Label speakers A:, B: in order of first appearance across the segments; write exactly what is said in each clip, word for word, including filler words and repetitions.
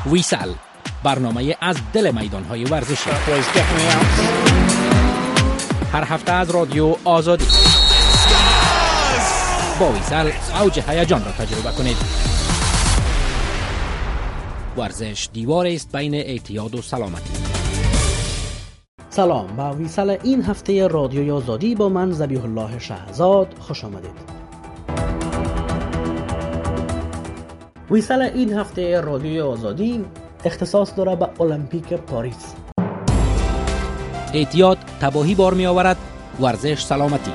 A: ویسل، برنامه از دل میدان‌های ورزشی. هر هفته از رادیو آزادی. با ویسل اوج هیجان را تجربه کنید. ورزش دیوار است بین اعتیاد و سلامتی.
B: سلام، با ویسل این هفته رادیوی آزادی با من ذبیح الله شهزاد خوش آمدید. ویسل این هفته رادیوی آزادی اختصاص داره به المپیک پاریس.
A: اعتیاد تباهی بار می آورد، ورزش سلامتی.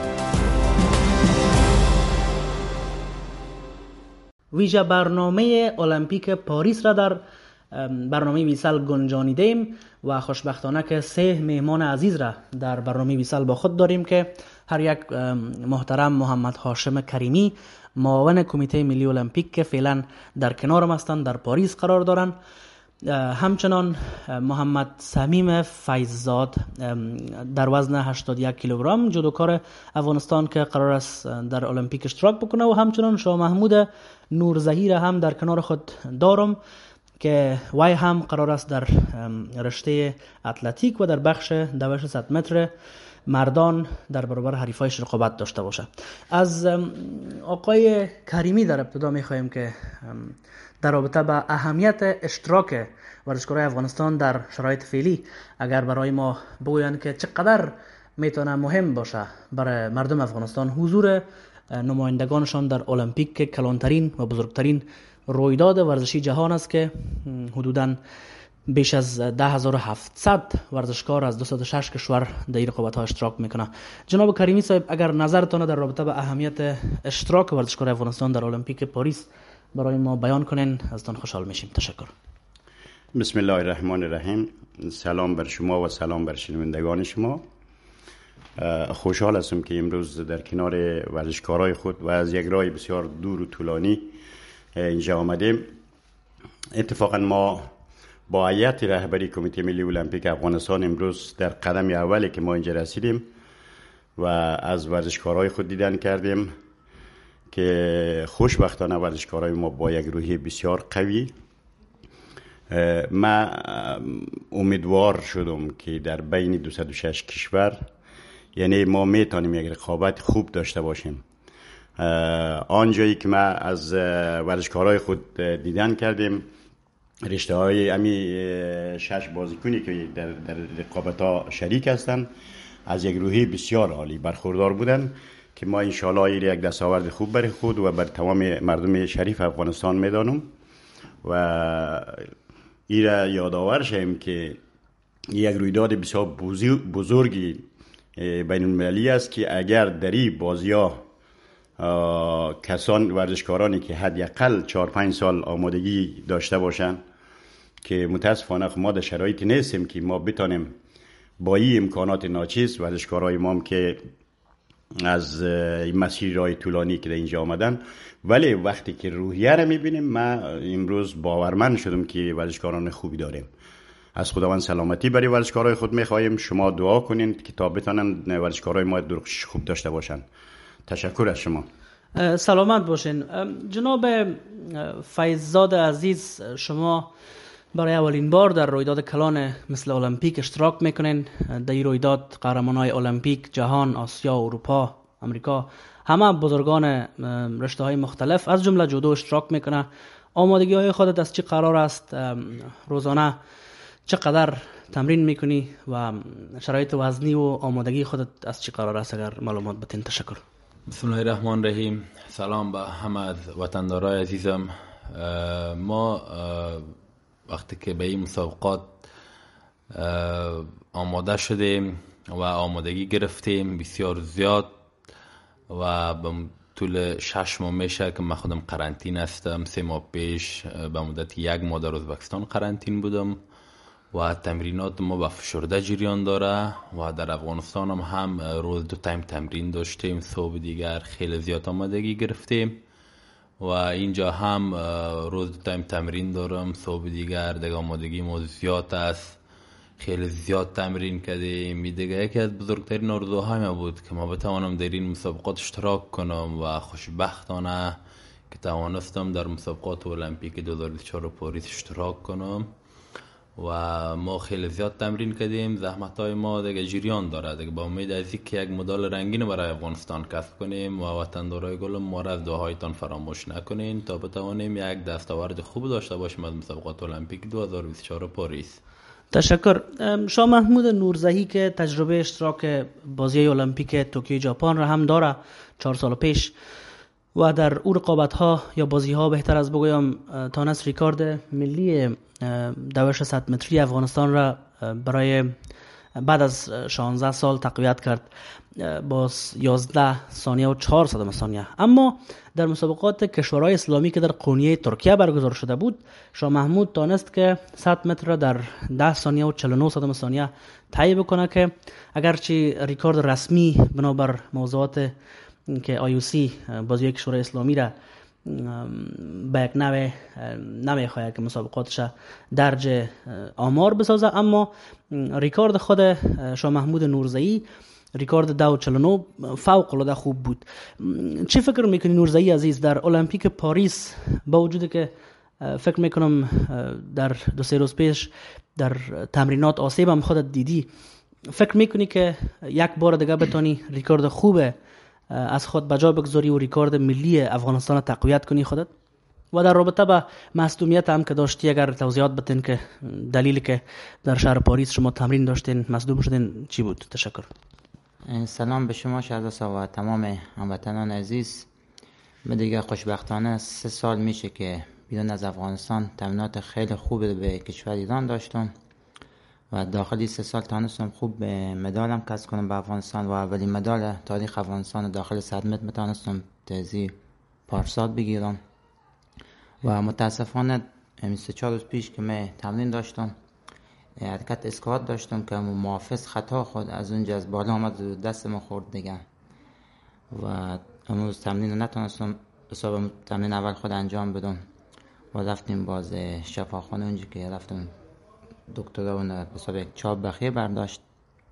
B: ویژه برنامه المپیک پاریس را در برنامه ویسل گنجانیدیم و خوشبختانه که سه مهمان عزیز را در برنامه ویسل با خود داریم که هر یک محترم محمد هاشم کریمی، معاون کمیته ملی المپیک که فعلا در کنارم هستند، در پاریس قرار دارند. همچنان محمد صمیم فیضزاد در وزن هشتاد و یک کیلوگرم جودوکار افغانستان که قرار است در المپیک اشتراک بکنه و همچنان شاه محمود نورزهی را هم در کنار خود دارم که وای هم قرار است در رشته اتلتیک و در بخش دوش صد متر مردان در برابر حریفایش رقابت داشته باشه. از آقای کریمی در ابتدا می‌خوایم که در رابطه با اهمیت اشتراک ورزشکارای افغانستان در شرایط فعلی اگر برای ما بگویند که چقدر میتونه مهم باشه برای مردم افغانستان حضور نمایندگانشان در المپیک که کلانترین و بزرگترین رویداد ورزشی جهان است که حدوداً بیش از ده هزار و هفتصد ورزشکار از دویست و شش کشور در این رقابت‌ها اشتراک میکنه. جناب کریمی صاحب، اگر نظرتان در رابطه با اهمیت اشتراک ورزشکارای افغانستان در المپیک پاریس برای ما بیان کنین ازتان خوشحال میشیم. تشکر.
C: بسم الله الرحمن الرحیم. سلام بر شما و سلام بر شنوندگان شما. خوشحال هستم که امروز در کنار ورزشکارای خود و از یک راه بسیار دور و طولانی اینجا آمدیم. اتفاقا ما با هیئت رهبری کمیته ملی المپیک افغانستان امروز در قدم اولی که ما اینجا رسیدیم و از ورزشکارای خود دیدن کردیم که خوشبختانه ورزشکارای ما با یک روحیه بسیار قوی. ما امیدوار شدم که در بین دویست و شش کشور یعنی ما میتونیم یک رقابت خوب داشته باشیم. آنجایی که ما از ورزشکارای خود دیدن کردیم، رشته های امی شش بازیکنی که در, در رقابت ها شریک هستند از یک روحی بسیار عالی برخوردار بودن که ما انشاءالله این یک دستاورد خوب برای خود و بر تمام مردم شریف افغانستان میدانم و این را یادآور شیم که یک رویداد بسیار بزرگی بین المللی است که اگر در این بازی ها کسان ورزشکارانی که حداقل چهار پنج سال آمادگی داشته باشند که متاسفانه ما در شرایطی نیستیم که ما بتانیم با این امکانات ناچیز ورزشکارای ما که از این مسیر راه طولانی که در اینجا آمدن، ولی وقتی که روحیه را میبینیم ما امروز باورمند شدم که ورزشکاران خوبی داریم. از خداوند سلامتی برای ورزشکارای خود میخواهیم. شما دعا کنین که تا بتانن ورزشکارای ما درخشش خوب داشته باشن. تشکر از شما.
B: سلامت باشین. جناب فیضزاد عزیز، شما برای اولین بار در رویداد کلان مثل المپیک اشتراک میکنین. در این رویداد قهرمانای المپیک جهان، آسیا، اروپا، امریکا، همه بزرگان رشته های مختلف از جمله جودو اشتراک میکنه. آمادگی های خودت از چی قرار است؟ روزانه چقدر تمرین میکنی و شرایط وزنی و آمادگی خودت از چی قرار است اگر معلومات بتین؟ تشکر.
D: بسم الله الرحمن الرحیم. سلام به همه از وطندارای عزیزم. ما وقتی که به این مسابقات آماده شدیم و آمادگی گرفتیم بسیار زیاد و به طول شش ماه میشه که من خودم قرنطین هستم. سه ماه پیش به مدت یک ماه در ازبکستان قرنطین بودم و تمرینات ما به فشرده جریان داره و در افغانستان هم, هم روز دو تایم تمرین داشتیم. صبح دیگر خیلی زیاد آمادگی گرفتیم و اینجا هم روز دو تایم تمرین دارم. صبح دیگر دیگه آمادگی ما زیاد است، خیلی زیاد تمرین کردیم. دیگه یکی از بزرگترین آرزوهای ما بود که ما بتوانم در این مسابقات اشتراک کنم و خوشبختانه که توانستم در مسابقات المپیک دو هزار و بیست و چهار پاریس اشتراک کنم و ما خیلی زیاد تمرین کردیم. زحمت های ما دیگه جریان داره دیگه، با امید از اینکه یک مدال رنگین برای افغانستان کسب کنیم و وطندارای گلم ما را از دعایتان فراموش نکنین تا بتوانیم یک دستاورد خوب داشته باشیم از مسابقات المپیک دو هزار و بیست و چهار پاریس.
B: تشکر. شاه محمود نورزهی که تجربه اشتراک بازی المپیک توکیو ژاپن را هم داره چهار سال پیش و در او رقابت ها یا بازی ها بهتر از بگویم تانست ریکارد ملی دوش صد متری افغانستان را برای بعد از شانزده سال تقویت کرد با یازده ثانیه و چهار صدم ثانیه. اما در مسابقات کشورهای اسلامی که در قونیه ترکیه برگزار شده بود، شاه محمود تانست که صد متر را در ده ثانیه و چهل و نه صدم ثانیه طی بکنه که اگرچه ریکارد رسمی بنابر موضوعات که آی او سی بازی کشورهای اسلامی را به یک نوع نمیخواهد که مسابقاتش درج آمار بسازه، اما ریکارد خود شاه محمود نورزهی ریکارد دو چهل و نه فوق العاده خوب بود. چی فکر میکنی نورزهی عزیز در المپیک پاریس، با وجودی که فکر میکنم در دو سه روز پیش در تمرینات آسیب هم خودت دیدی، فکر میکنی که یک بار دیگه بتونی ریکارد خوبه از خود بجا بگذاری و ریکارد ملی افغانستان تقویت کنی خودت؟ و در رابطه با مصدومیت هم که داشتی اگر توضیحات بتین که دلیلی که در شهر پاریس شما تمرین داشتین مصدوم شدین چی بود؟ تشکر.
E: سلام به شما شهزاده و تمام هموطنان عزیز. من دیگه خوشبختانه سه سال میشه که بیرون از افغانستان تمرینات خیلی خوب به کشور ایران داشتم و داخلی سه سال تانستم خوب به مدالم کسب کنم به افغانستان و اولین مدال تاریخ افغانستان داخل صد متر میتونستم تازی پارسال بگیرم. و متاسفانه بیست و چهار روز پیش که من تمرین داشتم حرکت اسکوات داشتم که محافظ خطا خود از اونجا از بالا آمد دست ما خورد دیگه و امروز تمرین نتونستم حساب تمرین اول خود انجام بدم و رفتیم باز شفاخانه اونجا که رفتم دکتر اون حساب یک چاپ بخیه برداشت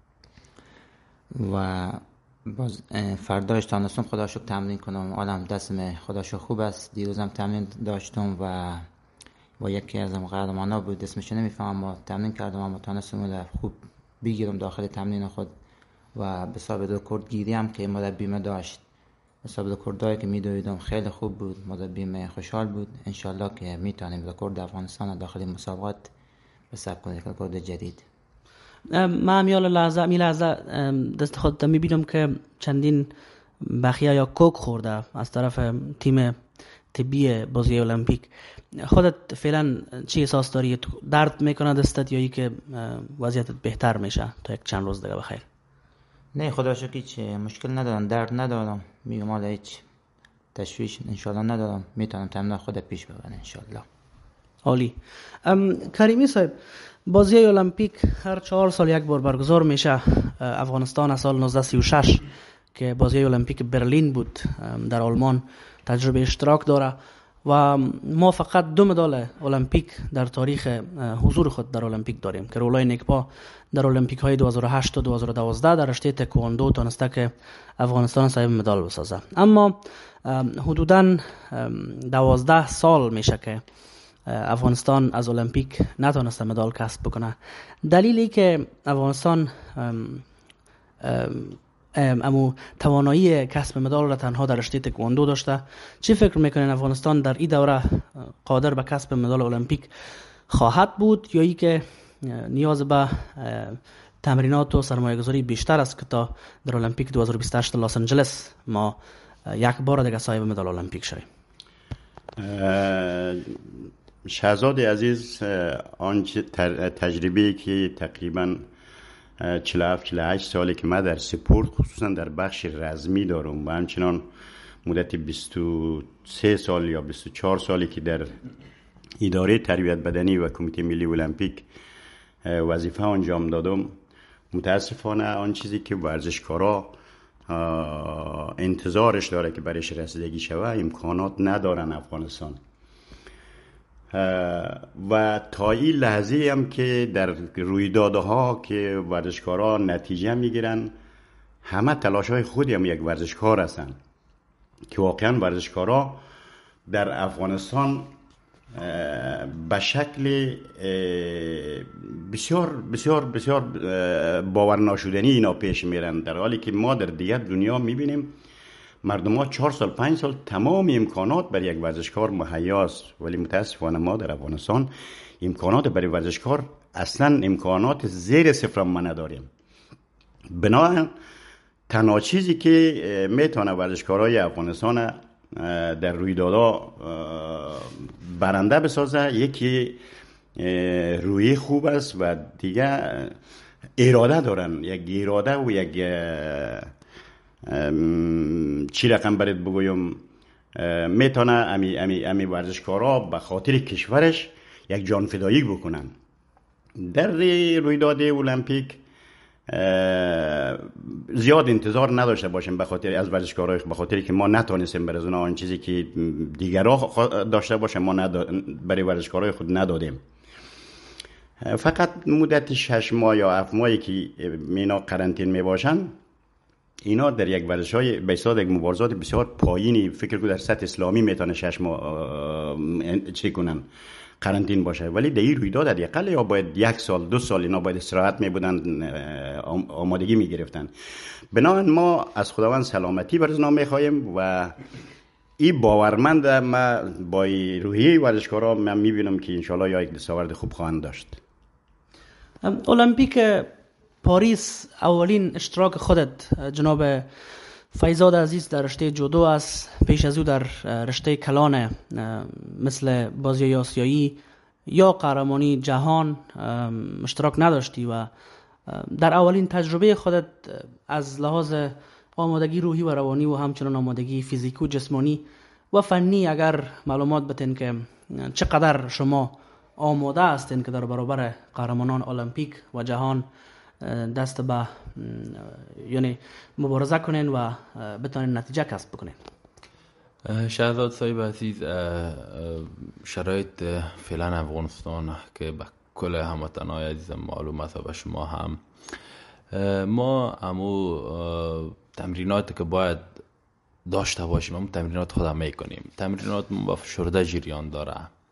E: و باز فرداش تانستم خدا شکر تمرین کنم. حالم دستم خدا شکر خوب است. دیروزم تمرین داشتم و با یکی از قهرمانا بود اسمش نمیفهمم ما تمرین کردم اما تانستم خوب بگیرم داخل تمرین خود و به حساب رکورد گیری هم که مربیم داشت حساب رکوردایی که میدویدم خیلی خوب بود. مربیم خوشحال بود. انشالله که میتونیم رکورد افغانستان داخل مسابقات به ثبت کنیم رکورد جدید.
B: من میال لحظه می لحظه دست خودت میبینم که چندین بخیه یا کوک خورده از طرف تیم طبی بازی المپیک. خودت فعلا چی احساس داری؟ درد میکنه دستت یا ای که وضعیتت بهتر میشه تا یک چند روز دیگه بخیر؟
E: نه خدا شکر هیچ مشکل ندارم، درد ندارم، میگم حالا هیچ تشویش انشالله ندارم، میتونم تمرین خود پیش ببرم انشالله.
B: عالی. کریمی صاحب، بازی المپیک هر چهار سال یک بار برگزار میشه. افغانستان از سال نوزده سی و شش که بازی المپیک برلین بود در آلمان تجربه اشتراک داره و ما فقط دو مدال المپیک در تاریخ حضور خود در المپیک داریم که رولای نکپا در المپیک های دو هزار و هشت و دو هزار و دوازده در رشته تکواندو تونسته که افغانستان صاحب مدال بسازه. اما حدوداً دوازده سال میشه که افغانستان از المپیک نتونسته مدال کسب بکنه. دلیلی که افغانستان ام ام امو توانایی کسب مدال را تنها در رشته تکواندو داشته، چی فکر میکنین افغانستان در این دوره قادر به کسب مدال المپیک خواهد بود یا ای که نیاز به تمرینات و سرمایه گذاری بیشتر است که تا در المپیک دو هزار و بیست و هشت لس آنجلس ما یک بار دیگه صاحب مدال المپیک شویم؟
C: شهزاده عزیز، آنچه تجربه‌ای که تقریباً چهل و هفت چهل و هشت سالی که من در سپورت خصوصا در بخش رزمی دارم و همچنان مدت بیست و سه سال یا بیست و چهار سالی که در اداره تربیت بدنی و کمیته ملی المپیک وظیفه انجام دادم، متاسفانه آن چیزی که ورزشکارا انتظارش داره که برایش رسیدگی شوه امکانات ندارن افغانستان. و تا این لحظه هم که در رویدادها که ورزشکارا نتیجه میگیرن همه تلاش های خودی هم یک ورزشکار هستن که واقعا ورزشکارا در افغانستان به شکل بسیار بسیار بسیار باور ناشدنی اینا پیش میرن، در حالی که ما در دیگر دنیا میبینیم مردم ها چهار سال پنج سال تمام امکانات برای یک ورزشکار مهیاست، ولی متاسفانه ما در افغانستان امکانات برای ورزشکار اصلا امکانات زیر صفر ما نداریم. بنابراین تنها چیزی که میتونه ورزشکارای افغانستان در رویدادها برنده بسازه یکی روی خوب است و دیگه اراده دارن، یک اراده و یک چی رقم برات بگویم، میتونه امی امی امی ورزشکارا به خاطر کشورش یک جان فدایی بکنن. در رویداد المپیک زیاد انتظار نداشته باشیم به خاطر از ورزشکارای، به خاطر که ما نتونستیم برای اونها آن چیزی که دیگرها داشته باشه ما برای ورزشکارای خود ندادیم. فقط مدت شش ماه یا هفت ماهی که اینا قرنطین می باشن، اینا در یک ورزش‌های به حساب یک مبارزات بسیار پایینی، فکر کنم در سطح اسلامی میتونه شش ماه چی کنن قرنطین باشه، ولی در این رویداد حداقل یا باید یک سال دو سال اینا باید استراحت می بودن، آمادگی می گرفتن. بنابراین ما از خداوند سلامتی برای اونا میخوایم و این باورمند ما با روحیه ورزشکارا من میبینم که انشالله یا یک دستاورد خوب خواهند داشت.
B: المپیک پاریس اولین اشتراک خودت جناب فیضاد عزیز در رشته جودو است، پیش از او در رشته کلان مثل بازی آسیایی یا قهرمانی جهان اشتراک نداشتی و در اولین تجربه خودت از لحاظ آمادگی روحی و روانی و همچنان آمادگی فیزیکی و جسمانی و فنی اگر معلومات بتین که چقدر شما آماده هستین که در برابر قهرمانان المپیک و جهان دست به یعنی مبارزه کنین و بتونین نتیجه کسب بکنین.
D: شهزاد صاحب عزیز، شرایط فعلا افغانستان که به کل هموطنای عزیز معلوم است و به شما هم، ما امو تمریناتی که باید داشته باشیم امو تمرینات خودم میکنیم. تمرینات با فشرده جریان داره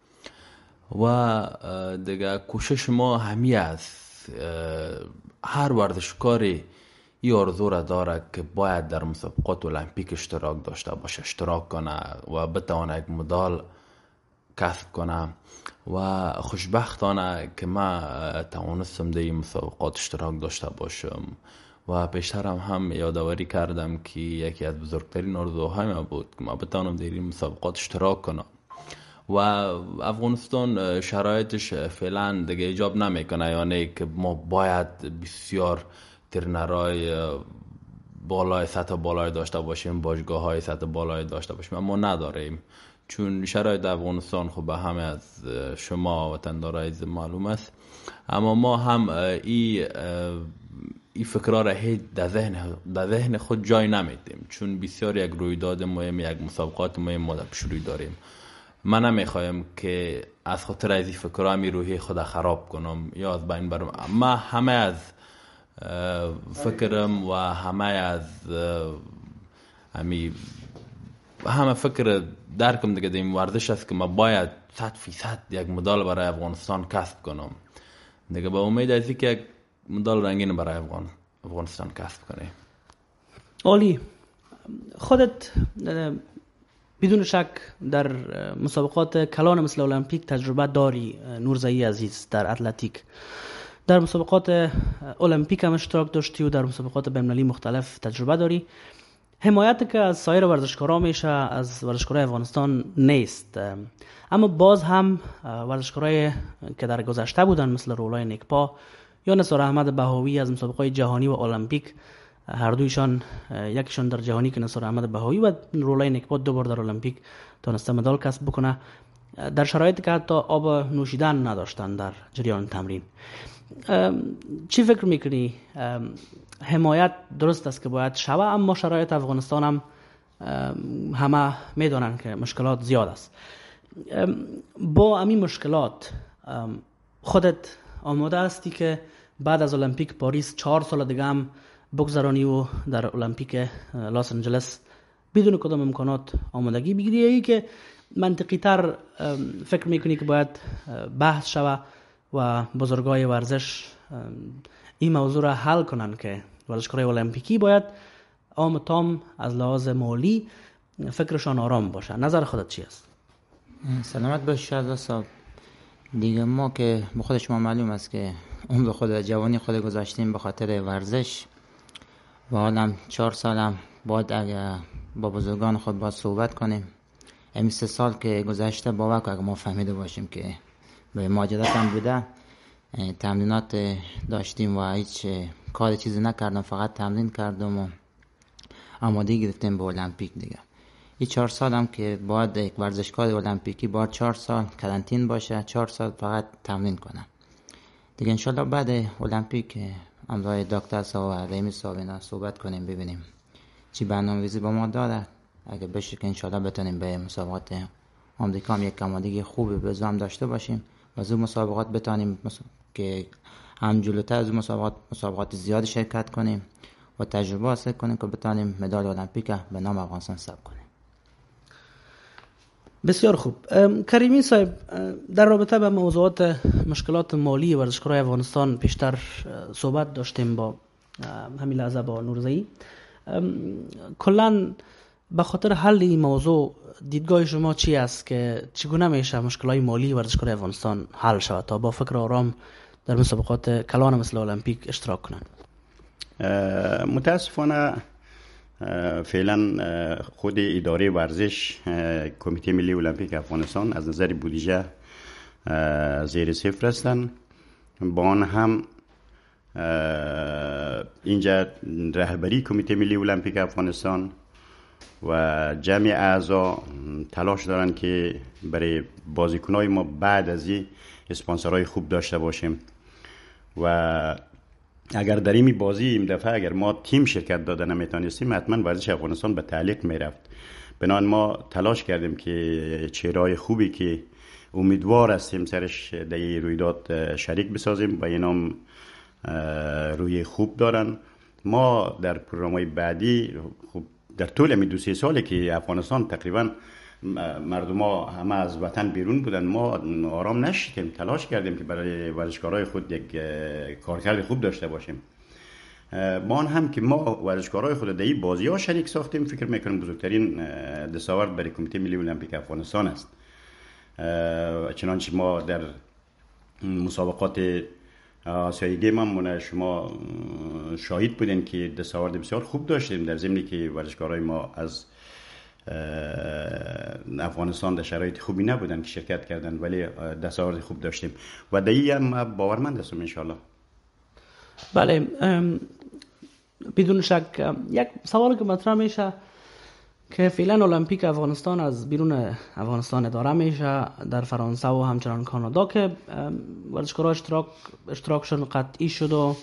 D: و دیگه کوشش ما همی است هر ورزشکاری این آرزو را داره که باید در مسابقات المپیک اشتراک داشته باشه، اشتراک کنه و بتونه یک مدال کسب کنه و خوشبختانه که ما توانستم در این مسابقات اشتراک داشته باشم و پیشترم هم یادآوری کردم که یکی از بزرگترین آرزوهای ما بود که ما بتونم در این مسابقات اشتراک کنم و افغانستان شرایطش فعلا دیگه ایجاب نمیکنه، یعنی که ما باید بسیار ترنرهای بالای سطح بالای داشته باشیم، باشگاه های سطح بالای داشته باشیم، اما نداریم چون شرایط افغانستان خب به همه از شما وطندارای عزیز معلوم است. اما ما هم این ای فکرها را هیچ در ذهن در ذهن خود جای نمیدیم چون بسیار یک رویداد مهم، یک مسابقات مهم ما در پیش روی داریم. من نمیخوایم که از خاطر از این فکرها می روحی خود خراب کنم یا از بین برم. ما همه از فکرم و همه از همی همه فکر درکم دیگه در این ورزش است که ما باید صد فیصد یک مدال برای افغانستان کسب کنم دیگه، با امید از اینکه یک مدال رنگین برای افغان افغانستان کسب کنه.
B: عالی. خودت بدون شک در مسابقات کلان مثل المپیک تجربه داری. نورزایی عزیز در اتلتیک در مسابقات المپیک هم اشتراک داشتی و در مسابقات بین‌المللی مختلف تجربه داری. حمایت که از سایر ورزشکارا میشه از ورزشکارای افغانستان نیست، اما باز هم ورزشکارای که در گذشته بودن مثل رولای نیکپا یا نثار احمد بهاوی از مسابقات جهانی و المپیک، هر دویشان یکیشان در جهانی که نثار احمد بهاوی و رولای نیکپا دو بار در المپیک تونسته مدال کسب بکنه، در شرایطی که حتی آب نوشیدن نداشتن در جریان تمرین. چی فکر میکنی؟ حمایت درست است که باید شوه، اما شرایط افغانستان هم همه میدونن که مشکلات زیاد است. با همین مشکلات خودت آماده هستی که بعد از المپیک پاریس چهار سال دیگه هم بگذرانی و در المپیک لاس آنجلس بدون کدام امکانات آمادگی بگیری، یا ای که منطقی تر فکر میکنی که باید بحث شوه و بزرگای ورزش این موضوع را حل کنن که ورزشکارای المپیکی باید عام تام از لحاظ مالی فکرشان آرام باشه؟ نظر خودت چی است؟
E: سلامت باش شهزاده صاحب. دیگه ما که به خود شما معلوم است که عمر خود جوانی خود گذاشتیم به خاطر ورزش و حالم چهار سالم بعد اگه با بزرگان خود باید صحبت کنیم. همین سه سال که گذشته باور که اگه ما فهمیده باشیم که به ماجرات هم بوده، تمرینات داشتیم و هیچ کار چیزی نکردم، فقط تمرین کردم و آماده گرفتیم به المپیک. دیگه این چهار سال هم که باید یک ورزشکار المپیکی باید چهار سال کرانتین باشه، چهار سال فقط تمرین کنه. دیگه انشالله بعد المپیک همراه دکتر صاحب و رحیمی صاحب اینا صحبت کنیم، ببینیم چی برنامه‌ریزی با ما داره. اگه بشه که انشالله بتونیم به مسابقات آمریکا هم یک آمادگی خوبی به زام داشته باشیم و از اون مسابقات بتونیم که هم جلوتر از مسابقات مسابقات زیاد شرکت کنیم و تجربه حاصل کنیم که بتونیم مدال المپیک به نام افغانستان ثبت کنیم.
B: بسیار خوب. کریمی صاحب، در رابطه با موضوعات مشکلات مالی ورزشکارای افغانستان پیشتر صحبت داشتیم با همین لحظه با نورزئی. کلاً به خاطر حل این موضوع دیدگاه شما چی است که چگونه میشه مشکلات مالی ورزشکارای افغانستان حل شود تا با فکر آرام در مسابقات کلان مثل المپیک اشتراک کنند؟
C: متاسفانه فعلا خود اداره ورزش کمیته ملی المپیک افغانستان از نظر بودجه زیر صفر هستند. با آن هم اینجا رهبری کمیته ملی المپیک افغانستان و جمعی اعضا تلاش دارن که برای بازیکنای ما بعد از این اسپانسرهای خوب داشته باشیم و اگر در این بازی این دفعه اگر ما تیم شرکت داده نمیتونستیم حتما ورزش افغانستان به تعلیق میرفت. بنابراین ما تلاش کردیم که چهره‌های خوبی که امیدوار هستیم سرش در این رویداد شریک بسازیم و اینا روی خوب دارن. ما در پروگرام‌های بعدی خوب در طول می دو سه سالی که افغانستان تقریبا مردم ها همه از وطن بیرون بودن، ما آرام نشدیم، تلاش کردیم که برای ورزشکارای خود یک کارکرد خوب داشته باشیم. ما هم که ما ورزشکارای خود در این بازی ها شریک ساختیم، فکر میکنم بزرگترین دستاورد برای کمیته ملی المپیک افغانستان است. چنانچه ما در مسابقات آسیایی گیم هم شما شاهد بودین که دستاورد بسیار خوب داشتیم، در ضمنی که ورزشکارای ما از افغانستان در شرایط خوبی نبودن که شرکت کردن، ولی دستاورد خوب داشتیم و در این هم باورمند هستم انشالله.
B: بله، بدون شک یک سوال که مطرح میشه که فعلا المپیک افغانستان از بیرون افغانستان اداره میشه، در فرانسه و همچنان کانادا که ورزشکارها اشتراک اشتراکشون قطعی شد و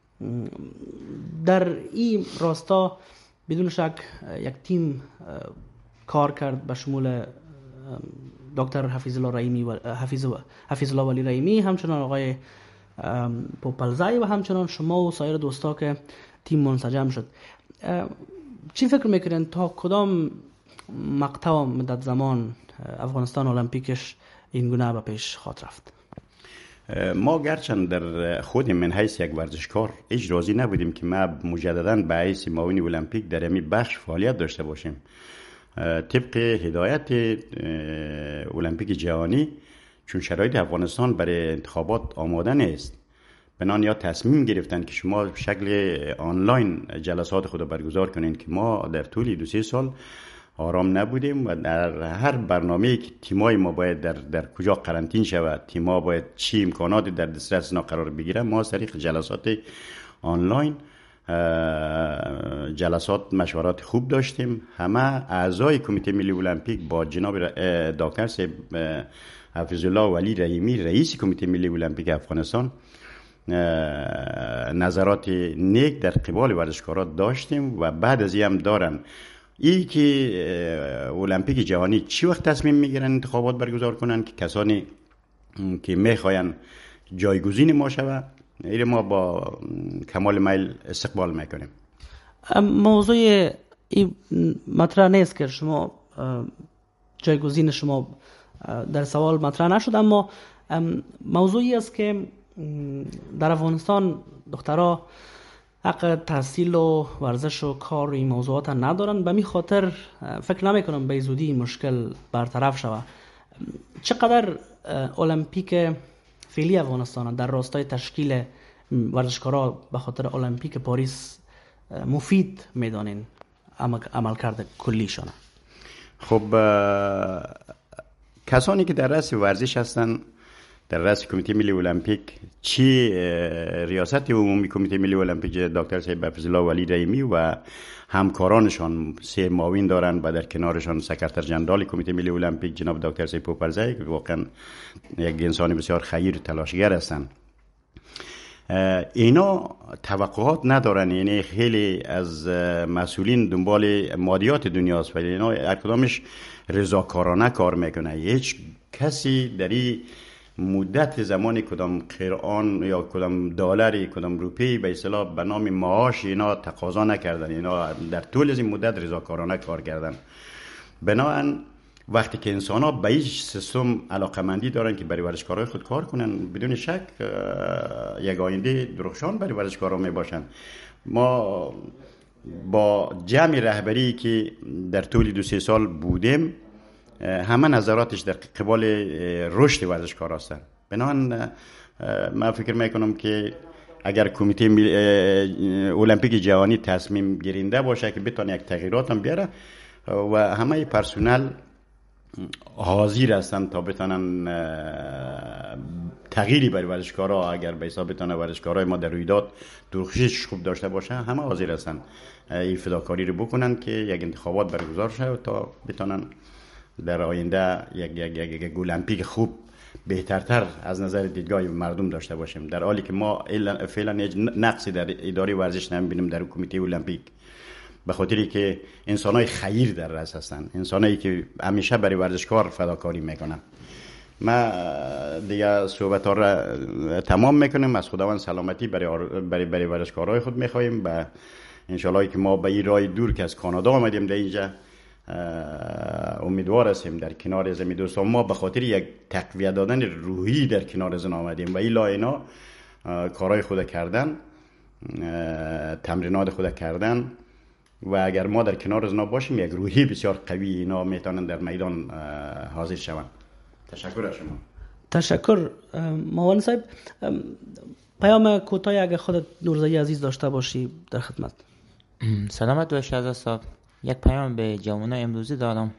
B: در این راستا بدون شک یک تیم کار کرد به شمول دکتر حفیظ الله رحیمی و حفیظ حفیظ الله ولی رحیمی، همچنان آقای پوپلزای و همچنان شما و سایر دوستا که تیم منسجم شد. چی فکر میکنین تا کدام مقطع و مدت زمان افغانستان المپیکش این گونه به پیش خواهد رفت؟
C: ما گرچند در خود من حیث یک ورزشکار هیچ راضی نبودیم که ما مجددا به حیث معاون المپیک در همین بخش فعالیت داشته باشیم. طبق هدایت المپیک جهانی، چون شرایط افغانستان برای انتخابات آماده نیست، بنان یا تصمیم گرفتن که شما شکل آنلاین جلسات خود برگزار کنین که ما در طول دو سه سال آرام نبودیم و در هر برنامه‌ای که تیمای ما باید در در کجا قرنطین شود، تیم‌ها باید چی امکاناتی در دسترس اینا قرار بگیره، ما از طریق جلسات آنلاین جلسات مشورات خوب داشتیم. همه اعضای کمیته ملی المپیک با جناب دکتر صاحب حفیظ الله ولی رحیمی رئیس کمیته ملی المپیک افغانستان نظرات نیک در قبال ورزشکاران داشتیم و بعد از این هم دارن. ای که المپیک جهانی چی وقت تصمیم میگیرن انتخابات برگزار کنن که کسانی که میخواین جایگزین ما شود، این ما با کمال میل استقبال میکنیم.
B: موضوع این مطرح نیست که شما جایگزین شما در سوال مطرح نشد، اما موضوعی است که در افغانستان دخترها حق تحصیل و ورزش و کار و این موضوعات ندارن. به می خاطر فکر نمی کنم به زودی مشکل برطرف شود. چقدر المپیک فعلی افغانستان در راستای تشکیل ورزشکارا به خاطر المپیک پاریس مفید میدانین عمل کرده کلیشان؟
C: خب کسانی که در رأس ورزش هستن، در رأس کمیته ملی المپیک، چی ریاست عمومی کمیته ملی المپیک دکتر صاحب حفظ الله ولی رحیمی و همکارانشان سه معاون دارن و در کنارشان سکرتر جنرال کمیته ملی المپیک جناب دکتر صاحب پوپرزی که واقعا یک انسان بسیار خیر و تلاشگر هستند. اینا توقعات ندارن، یعنی خیلی از مسئولین دنبال مادیات دنیاست و اینا هر کدامش رضاکارانه کار میکنه. هیچ کسی در این مدت زمانی کدام قرآن یا کدام دلاری کدام روپی به اصطلاح به نام معاش اینا تقاضا نکردن. اینا در طول از این مدت رضاکارانه کار کردن. بنابراین وقتی که انسان ها به این سیستم علاقمندی دارن که برای ورزشکارای خود کار کنن، بدون شک یک آینده درخشان برای ورزشکارا می باشن. ما با جمع رهبری که در طول دو سه سال بودیم همه نظراتش در قبال رشد ورزشکار هستن. بنابراین من فکر میکنم که اگر کمیته المپیک جهانی تصمیم گیرنده باشه که بتونه یک تغییرات هم بیاره و همه پرسنل حاضر هستن تا بتونن تغییری برای ورزشکارا، اگر به حساب بتونه ورزشکارای ما در رویداد درخشش خوب داشته باشه، همه حاضر هستن این فداکاری رو بکنن که یک انتخابات برگزار شه تا بتونن در آینده یک یک یک, یک المپیک خوب بهترتر از نظر دیدگاه مردم داشته باشیم. در حالی که ما فعلا هیچ نقصی در اداره ورزش نمیبینیم در کمیته المپیک، به خاطری که انسانای خیر در رأس هستن، انسانایی که همیشه برای ورزشکار فداکاری میکنن. ما دیگه صحبت ها را تمام میکنیم. از خداوند سلامتی برای برای برای ورزشکارای خود میخوایم و ان شاء الله که ما به این راه دور که از کانادا آمدیم در اینجا امیدوار هستیم در کنار از می دوستان ما به خاطر یک تقویت دادن روحی در کنار از آمدیم و اینا اینا کارهای خود کردن، تمرینات خود کردن و اگر ما در کنار از اینا باشیم یک روحی بسیار قوی اینا میتونن در میدان حاضر شوند. تشکر از شما.
B: تشکر معاون صاحب. پیام کوتاه اگر خودت نورزایی عزیز داشته باشی در خدمت.
E: سلامت باشید شهزاد صاحب. یک پیام به جوانای امروزی دارم.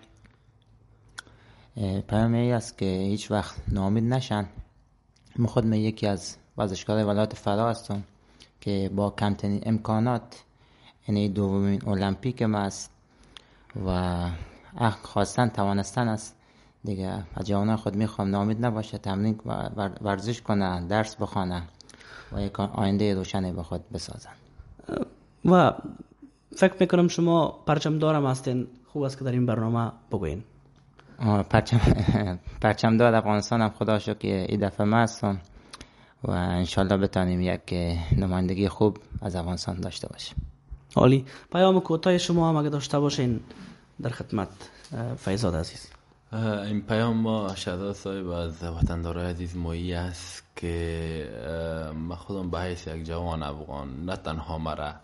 E: پیام ای است که هیچ وقت ناامید نشن. من خودم یکی از ورزشکارای ولایت فرا هستم که با کمترین امکانات یعنی دومین المپیک ما است و حق خواستن توانستن است. دیگه از جوانان خود میخوام ناامید نباشه، تمرین و ورزش کنن، درس بخونن و یک آینده روشنی به خود بسازن.
B: و فکر میکنم شما پرچم دارم هستین، خوب است که در این برنامه بگوین.
E: پرچم پرچم دار افغانستان هم خدا شکر که این دفعه ما هستم و انشالله بتانیم یک نمایندگی خوب از افغانستان داشته باشیم.
B: عالی. پیام کوتاه شما هم اگه داشته باشین در خدمت فیضاد عزیز.
D: این پیام ما شهزاد صاحب از وطندارای عزیز مایی است که من خودم به حیث یک جوان افغان نه تنها مرا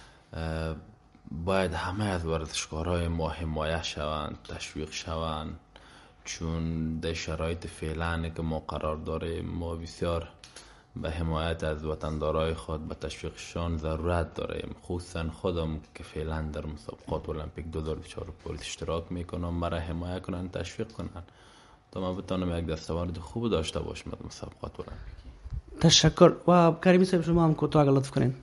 D: باید همه از ورزشکارهای ما حمایت شوند، تشویق شوند، چون در شرایط فعلا که ما قرار داریم ما بسیار به حمایت از وطندارای خود به تشویقشان ضرورت داریم. خصوصا خودم که فعلا در مسابقات المپیک دو هزار و چهار پاریس اشتراک میکنم، مرا حمایت کنن، تشویق کنن تا من بتونم یک دستاورد خوب داشته باشم در مسابقات المپیک.
B: تشکر. و کریمی صاحب شما هم کوتاه اگه لطف کنین.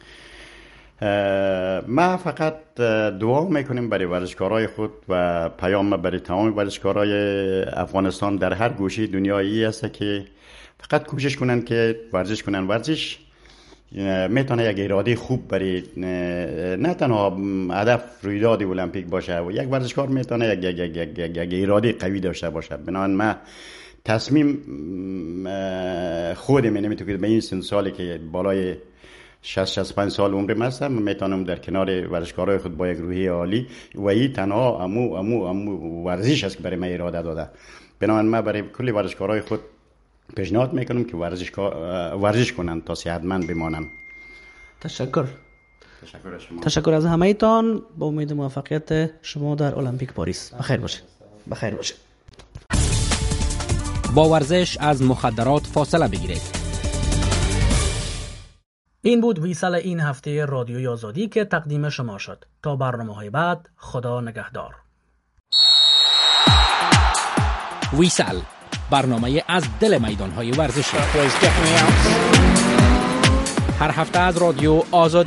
C: ما فقط دعا میکنیم برای ورزشکارای خود و پیام برای تمام ورزشکارای افغانستان در هر گوشه دنیایی است که فقط کوشش کنن که ورزش کنن. ورزش میتونه یک اراده خوب برای نه تنها هدف رویداد المپیک باشه و یک ورزشکار میتونه یک یک یک یک, یک, یک اراده قوی داشته باشه. بنابراین ما تصمیم خودم نمیتونم که به این سن سالی که بالای شصت شصت و پنج سال عمرم هستم، میتونم در کنار ورزشکارای خود با یک روحیه عالی و این تنها امو امو امو ورزش است که برای من اراده داده. بنابراین من برای کلی ورزشکارای خود پیشنهاد میکنم که ورزش ورزش کنن تا صحتمند بمانن.
B: تشکر.
C: تشکر از شما.
B: تشکر از همه ایتان. با امید موفقیت شما در المپیک پاریس. بخیر باشه. بخیر باشه.
A: با ورزش از مخدرات فاصله بگیرید.
B: این بود ویسال این هفته رادیوی آزادی که تقدیم شما شد. تا برنامه‌های بعد، خدا نگهدار.
A: ویسال، برنامه از دل میدان‌های ورزشی. هر هفته از رادیو آزادی.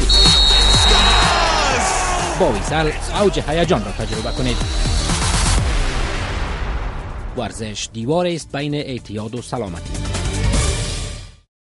A: با ویسال اوج هیجان را تجربه کنید. ورزش دیواری است بین اعتیاد و سلامتی.